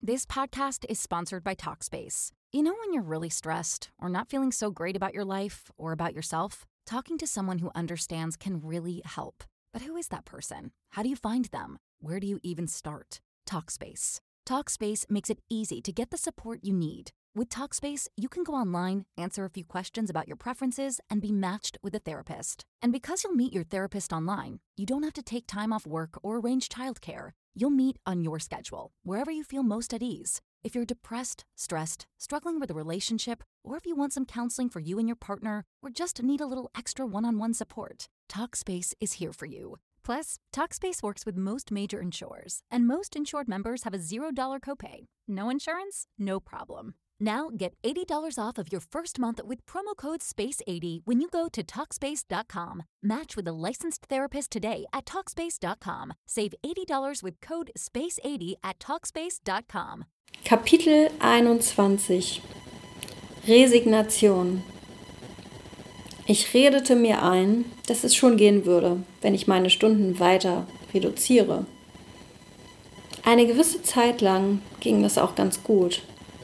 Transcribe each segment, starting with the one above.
This podcast is sponsored by Talkspace. You know when you're really stressed or not feeling so great about your life or about yourself? Talking to someone who understands can really help. But who is that person? How do you find them? Where do you even start? Talkspace. Talkspace makes it easy to get the support you need. With Talkspace, you can go online, answer a few questions about your preferences, and be matched with a therapist. And because you'll meet your therapist online, you don't have to take time off work or arrange childcare. You'll meet on your schedule, wherever you feel most at ease. If you're depressed, stressed, struggling with a relationship, or if you want some counseling for you and your partner, or just need a little extra one-on-one support, Talkspace is here for you. Plus, Talkspace works with most major insurers, and most insured members have a $0 copay. No insurance? No problem. Now get $80 off of your first month with promo code SPACE80 when you go to Talkspace.com. Match with a licensed therapist today at Talkspace.com. Save $80 with code SPACE80 at Talkspace.com. Kapitel 21 Resignation. Ich redete mir ein, dass es schon gehen würde, wenn ich meine Stunden weiter reduziere. Eine gewisse Zeit lang ging das auch ganz gut.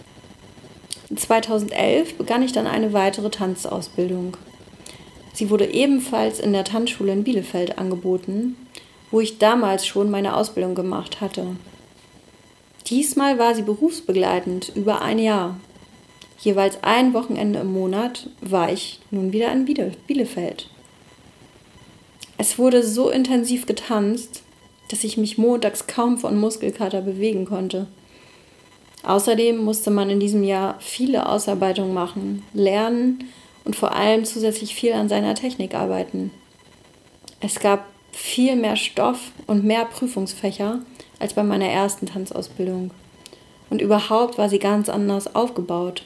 2011 begann ich dann eine weitere Tanzausbildung. Sie wurde ebenfalls in der Tanzschule in Bielefeld angeboten, wo ich damals schon meine Ausbildung gemacht hatte. Diesmal war sie berufsbegleitend über ein Jahr. Jeweils ein Wochenende im Monat war ich nun wieder in Bielefeld. Es wurde so intensiv getanzt, dass ich mich montags kaum von Muskelkater bewegen konnte. Außerdem musste man in diesem Jahr viele Ausarbeitungen machen, lernen und vor allem zusätzlich viel an seiner Technik arbeiten. Es gab viel mehr Stoff und mehr Prüfungsfächer als bei meiner ersten Tanzausbildung. Und überhaupt war sie ganz anders aufgebaut.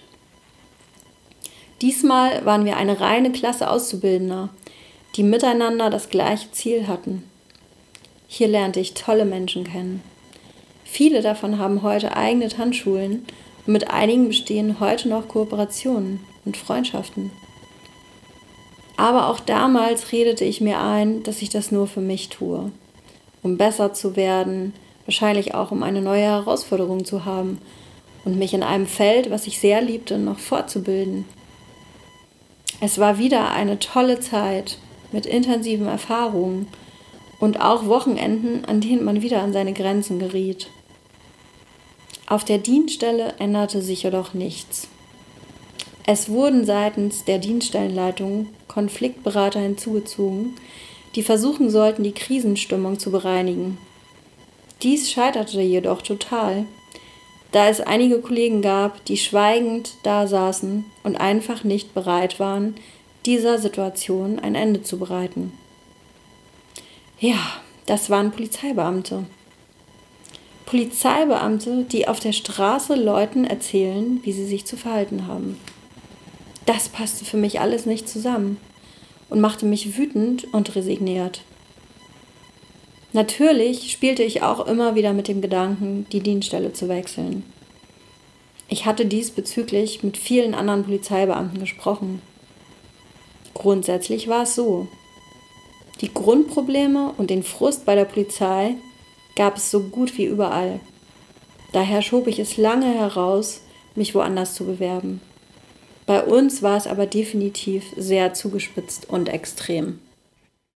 Diesmal waren wir eine reine Klasse Auszubildender, die miteinander das gleiche Ziel hatten. Hier lernte ich tolle Menschen kennen. Viele davon haben heute eigene Tanzschulen und mit einigen bestehen heute noch Kooperationen und Freundschaften. Aber auch damals redete ich mir ein, dass ich das nur für mich tue, um besser zu werden, wahrscheinlich auch um eine neue Herausforderung zu haben und mich in einem Feld, was ich sehr liebte, noch fortzubilden. Es war wieder eine tolle Zeit mit intensiven Erfahrungen und auch Wochenenden, an denen man wieder an seine Grenzen geriet. Auf der Dienststelle änderte sich jedoch nichts. Es wurden seitens der Dienststellenleitung Konfliktberater hinzugezogen, die versuchen sollten, die Krisenstimmung zu bereinigen. Dies scheiterte jedoch total, da es einige Kollegen gab, die schweigend da saßen und einfach nicht bereit waren, dieser Situation ein Ende zu bereiten. Ja, das waren Polizeibeamte. Polizeibeamte, die auf der Straße Leuten erzählen, wie sie sich zu verhalten haben. Das passte für mich alles nicht zusammen und machte mich wütend und resigniert. Natürlich spielte ich auch immer wieder mit dem Gedanken, die Dienststelle zu wechseln. Ich hatte diesbezüglich mit vielen anderen Polizeibeamten gesprochen. Grundsätzlich war es so: Die Grundprobleme und den Frust bei der Polizei gab es so gut wie überall. Daher schob ich es lange heraus, mich woanders zu bewerben. Bei uns war es aber definitiv sehr zugespitzt und extrem.